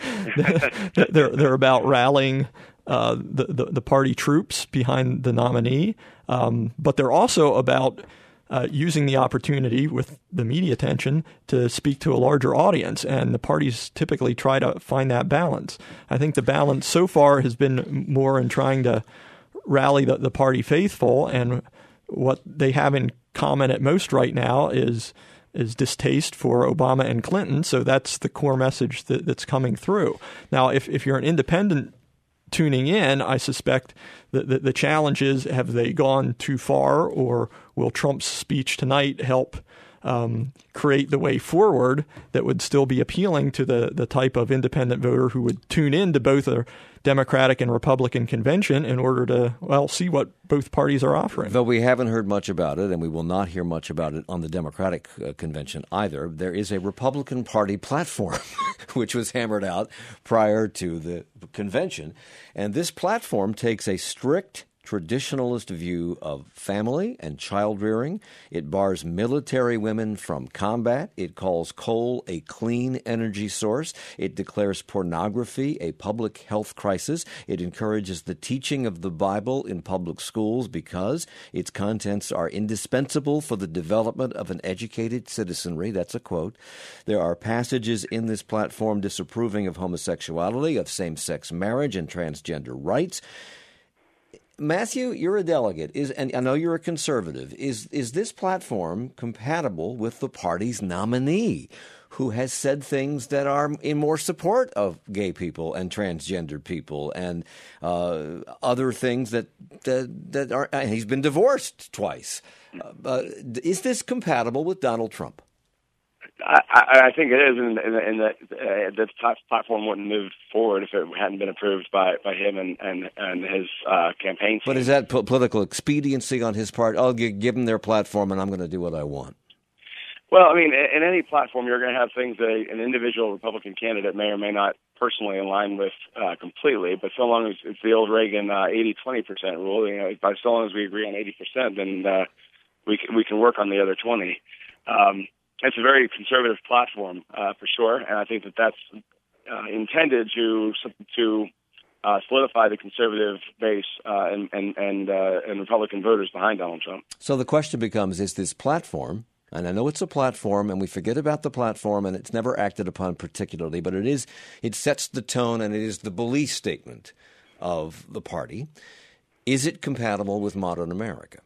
S2: they're, they're about rallying uh, the, the, the party troops behind the nominee, um, but they're also about uh, using the opportunity with the media attention to speak to a larger audience, and the parties typically try to find that balance. I think the balance so far has been more in trying to rally the, the party faithful, and what they have in common at most right now is is distaste for Obama and Clinton. So that's the core message that, that's coming through. Now, if, if you're an independent tuning in, I suspect that the, the challenge is, have they gone too far, or will Trump's speech tonight help um, create the way forward that would still be appealing to the, the type of independent voter who would tune in to both a Democratic and Republican convention in order to, well, see what both parties are offering.
S1: Though we haven't heard much about it, and we will not hear much about it on the Democratic uh, convention either, there is a Republican Party platform, which was hammered out prior to the convention. And this platform takes a strict traditionalist view of family and child rearing. It bars military women from combat. It calls coal a clean energy source. It declares pornography a public health crisis. It encourages the teaching of the Bible in public schools because its contents are indispensable for the development of an educated citizenry. That's a quote. There are passages in this platform disapproving of homosexuality, of same-sex marriage, and transgender rights. Matthew, you're a delegate, is, and I know you're a conservative. Is is this platform compatible with the party's nominee, who has said things that are in more support of gay people and transgender people and uh, other things that that, that are? And he's been divorced twice. Uh, is this compatible with Donald Trump?
S7: I, I, I think it is, and, and, and that uh, this platform wouldn't move forward if it hadn't been approved by, by him and, and, and his uh, campaign team.
S1: But is that po- political expediency on his part? I'll give, give them their platform, and I'm going to do what I want.
S7: Well, I mean, in any platform, you're going to have things that an individual Republican candidate may or may not personally align with uh, completely, but so long as it's the old Reagan uh, eighty twenty percent rule, you know, by so long as we agree on eighty percent, then uh, we can, we can work on the other twenty. Um, it's a very conservative platform uh, for sure, and I think that that's uh, intended to to uh, solidify the conservative base uh, and and and, uh, and Republican voters behind Donald Trump.
S1: So the question becomes: is this platform? And I know it's a platform, and we forget about the platform, and it's never acted upon particularly, but it is it sets the tone, and it is the belief statement of the party. Is it compatible with modern America?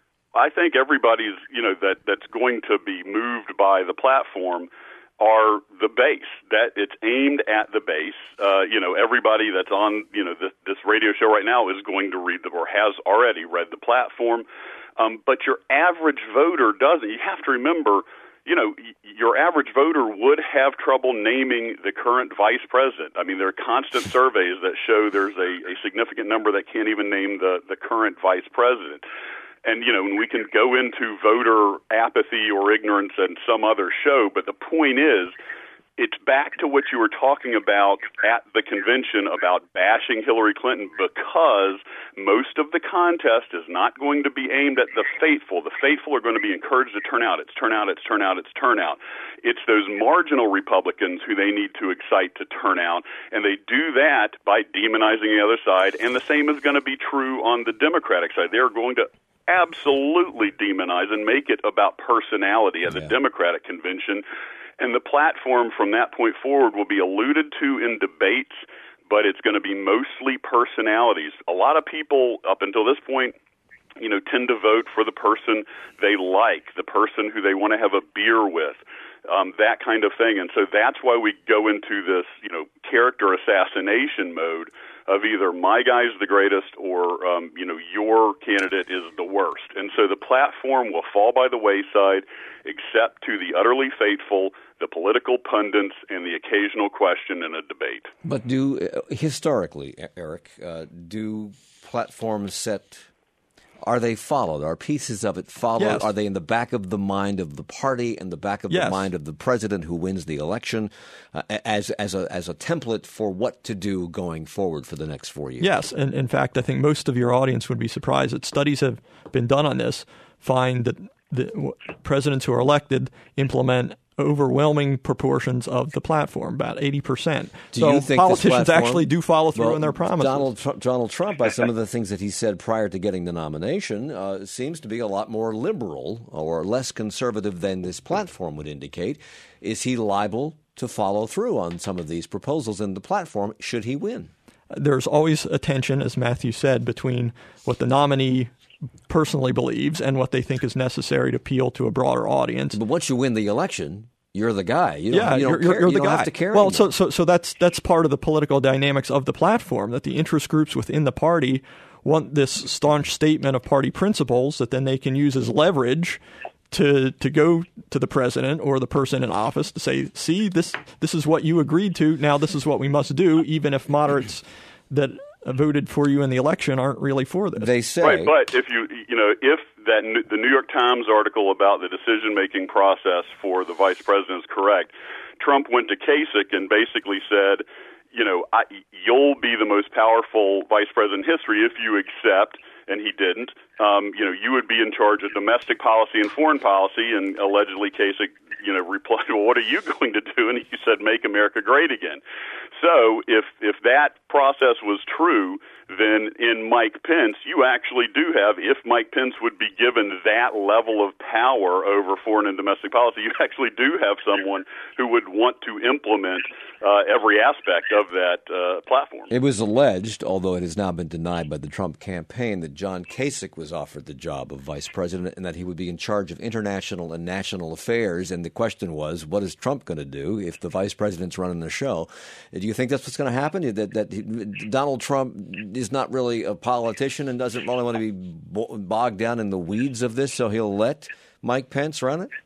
S3: I think everybody's, you know, that that's going to be moved by the platform are the base. That it's aimed at the base. Uh, you know, everybody that's on, you know, this, this radio show right now is going to read the, or has already read the platform. Um, but your average voter doesn't. You have to remember, you know, your average voter would have trouble naming the current vice president. I mean, there are constant surveys that show there's a, a significant number that can't even name the, the current vice president. And, you know, we can go into voter apathy or ignorance and some other show, but the point is, it's back to what you were talking about at the convention about bashing Hillary Clinton, because most of the contest is not going to be aimed at the faithful. The faithful are going to be encouraged to turn out. It's turn out, it's turn out, it's turn out. It's those marginal Republicans who they need to excite to turn out, and they do that by demonizing the other side, and the same is going to be true on the Democratic side. They're going to absolutely demonize and make it about personality at the yeah. Democratic convention. And the platform from that point forward will be alluded to in debates, but it's going to be mostly personalities. A lot of people up until this point, you know, tend to vote for the person they like, the person who they want to have a beer with, um, that kind of thing. And so that's why we go into this, you know, character assassination mode of either my guy's the greatest or, um, you know, your candidate is the worst. And so the platform will fall by the wayside, except to the utterly faithful, the political pundits, and the occasional question in a debate.
S1: But do, uh, historically, Eric, uh, do platforms set... Are they followed? Are pieces of it followed?
S2: Yes.
S1: Are they in the back of the mind of the party and the back of
S2: yes.
S1: the mind of the president who wins the election uh, as as a as a template for what to do going forward for the next four years?
S2: Yes. And in fact, I think most of your audience would be surprised that studies have been done on this find that the presidents who are elected implement overwhelming proportions of the platform, about eighty percent.
S1: Do
S2: so
S1: you think
S2: politicians
S1: platform,
S2: actually do follow through
S1: well,
S2: on their promises.
S1: Donald, Tr- Donald Trump, by some of the things that he said prior to getting the nomination, uh, seems to be a lot more liberal or less conservative than this platform would indicate. Is he liable to follow through on some of these proposals in the platform should he win?
S2: There's always a tension, as Matthew said, between what the nominee personally believes and what they think is necessary to appeal to a broader audience.
S1: But once you win the election, you're the guy. You don't,
S2: yeah,
S1: you don't
S2: you're,
S1: care,
S2: you're
S1: you
S2: the
S1: don't
S2: guy.
S1: have to care
S2: well,
S1: anymore.
S2: so so so that's that's part of the political dynamics of the platform, that the interest groups within the party want this staunch statement of party principles that then they can use as leverage to to go to the president or the person in office to say, see, this this is what you agreed to. Now this is what we must do, even if moderates that voted for you in the election aren't really for this.
S1: They say,
S3: right, but if you you know if that the New York Times article about the decision making process for the vice president is correct, Trump went to Kasich and basically said, you know, I, you'll be the most powerful vice president in history if you accept. And he didn't. Um, you know, you would be in charge of domestic policy and foreign policy. And allegedly, Kasich, you know, replied, "Well, what are you going to do?" And he said, "Make America great again." So, if if that process was true, then in Mike Pence, you actually do have, if Mike Pence would be given that level of power over foreign and domestic policy, you actually do have someone who would want to implement uh, every aspect of that uh, platform.
S1: It was alleged, although it has now been denied by the Trump campaign, that John Kasich was offered the job of vice president and that he would be in charge of international and national affairs. And the question was, what is Trump going to do if the vice president's running the show? Do you think that's what's going to happen? That, that he, Donald Trump is not really a politician and doesn't really want to be bogged down in the weeds of this, so he'll let Mike Pence run it?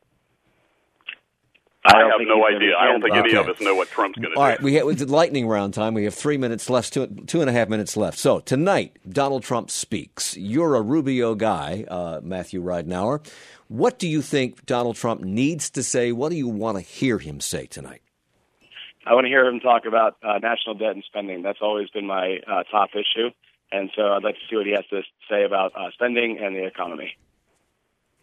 S3: I, I have no idea. I don't think okay. any of us know what Trump's going to do.
S1: All right, we have, it's lightning round time. We have three minutes left, two, two and a half minutes left. So tonight, Donald Trump speaks. You're a Rubio guy, uh, Matthew Ridenour. What do you think Donald Trump needs to say? What do you want to hear him say tonight?
S7: I want to hear him talk about uh, national debt and spending. That's always been my uh, top issue. And so I'd like to see what he has to say about uh, spending and the economy.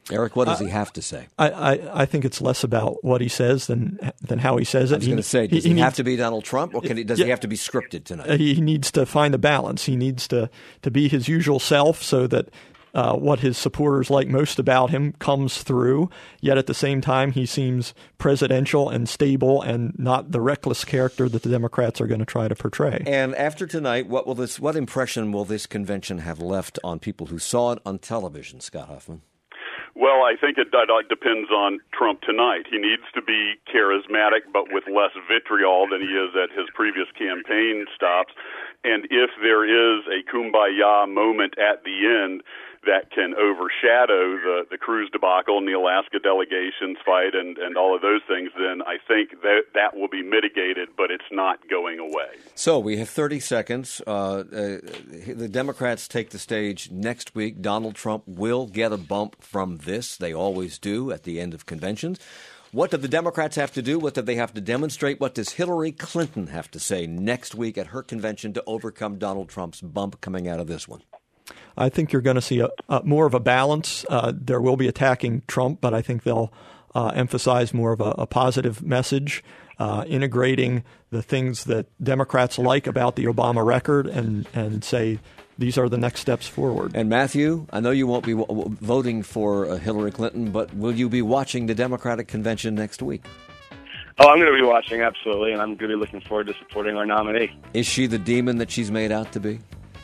S1: Eric, what does uh, he have to say?
S2: I, I, I think it's less about what he says than than how he says it.
S1: I was going to say, does he,
S2: he,
S1: he
S2: he
S1: have
S2: needs,
S1: to be Donald Trump, or can he, does yeah, he have to be scripted tonight?
S2: He needs to find the balance. He needs to, to be his usual self so that uh, what his supporters like most about him comes through, yet at the same time he seems presidential and stable and not the reckless character that the Democrats are going to try to portray.
S1: And after tonight, what will this? What impression will this convention have left on people who saw it on television, Scott Huffman?
S3: Well, I think it depends on Trump tonight. He needs to be charismatic, but with less vitriol than he is at his previous campaign stops. And if there is a kumbaya moment at the end that can overshadow the, the Cruz debacle and the Alaska delegations fight and, and all of those things, then I think that that will be mitigated, but it's not going away.
S1: So we have thirty seconds. Uh, uh, the Democrats take the stage next week. Donald Trump will get a bump from this. They always do at the end of conventions. What do the Democrats have to do? What do they have to demonstrate? What does Hillary Clinton have to say next week at her convention to overcome Donald Trump's bump coming out of this one?
S2: I think you're going to see a, a more of a balance. Uh, there will be attacking Trump, but I think they'll uh, emphasize more of a, a positive message, uh, integrating the things that Democrats like about the Obama record and, and say these are the next steps forward.
S1: And Matthew, I know you won't be w- voting for uh, Hillary Clinton, but will you be watching the Democratic convention next week?
S7: Oh, I'm going to be watching, absolutely, and I'm going to be looking forward to supporting our nominee.
S1: Is she the demon that she's made out to be?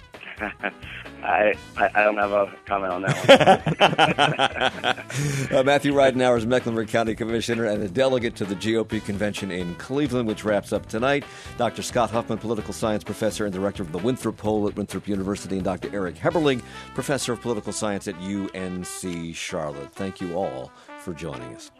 S7: I, I I don't have a comment on that
S1: one. uh, Matthew Ridenour is Mecklenburg County Commissioner and a delegate to the G O P convention in Cleveland, which wraps up tonight. Doctor Scott Huffman, political science professor and director of the Winthrop Poll at Winthrop University, and Doctor Eric Heberling, professor of political science at U N C Charlotte. Thank you all for joining us.